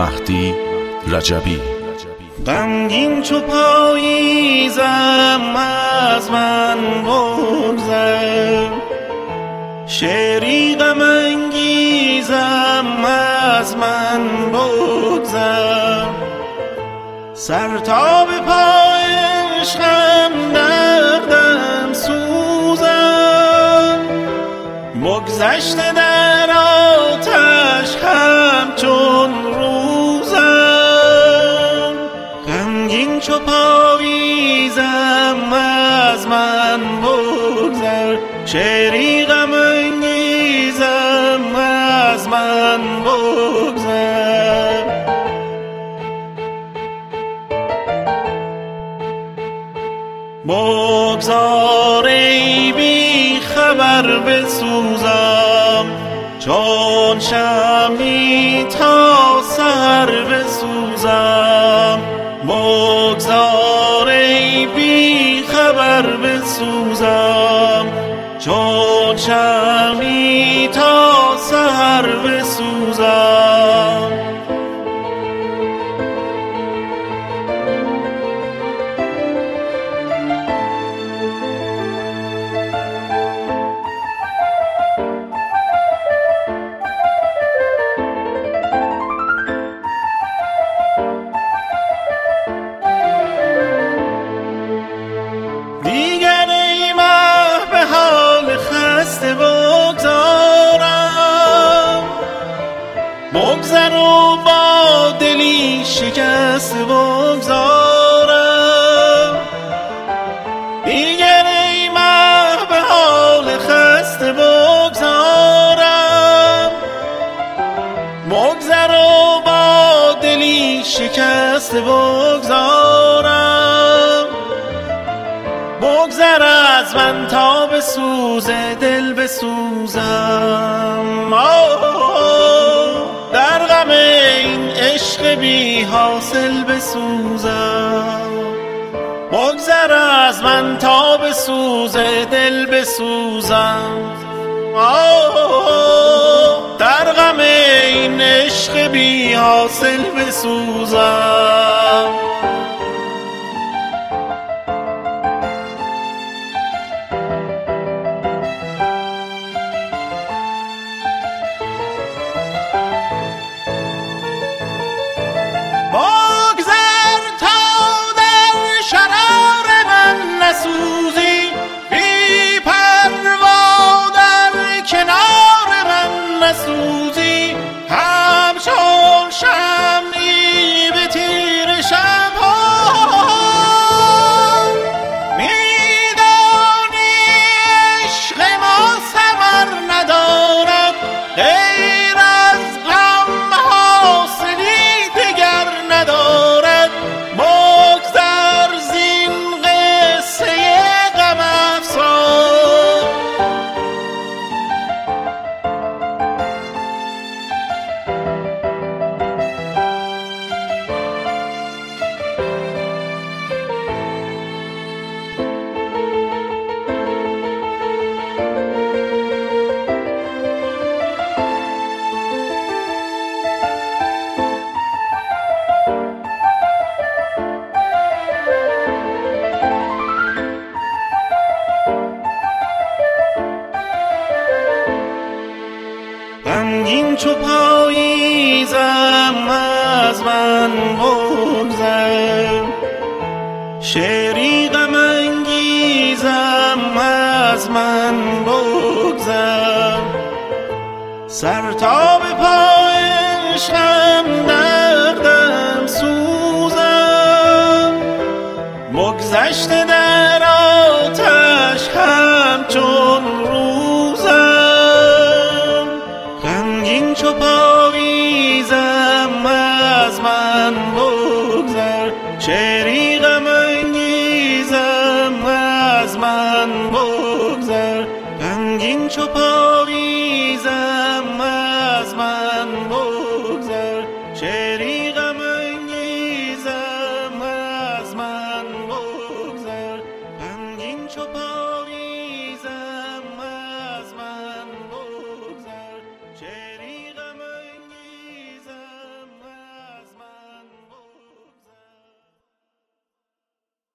مهدی رجبی. غمگین چو پاییزم از من بگذر، شعری غم انگیزم از من بگذر، سر تا به پای عشقم دردم سوزم، بگذشته در آتش همچون روزم. غمگین چو پاییزم از من بگذر، شعری غم انگیزم از من بگذر. بگذار ای بی خبر بسوزم، چون شمعی تا سحر بسوزم. بگذار ای بی خبر بسوزم، چون شمعی تا سحر بسوزم. دیگر ای مه به حال خسته بگذارم، بگذر و با دلی شکسته بگذارم. دیگر ای مه به حال خسته بگذارم، بگذر و با دلی شکسته بگذارم. بگذر از من تا به سوز دل بسوزم، در غم این عشق بی حاصل بسوزم. بگذر از من تا به سوز دل بسوزم، در غم این عشق بی حاصل بسوزم. بگذر تا در شرار من نسوزی، بی پروا در کنار من نسوزی. همچون شمعی به تیر شب‌ها، میدانی عشق ما ثمر ندارد، غیر از غم حاصلی دگر ندارد. بگذر زین قصه غم افسان، غمگین چو پاییزم از من بگذر، شعری غم انگیزم از من بگذر، سر تا به پای عشقم دردم سوزم، بگذشته در آتش همچون روزم. غمگین چو پاییزم از من بگذر، شعری غم انگیزم از من بگذر. غمگین چو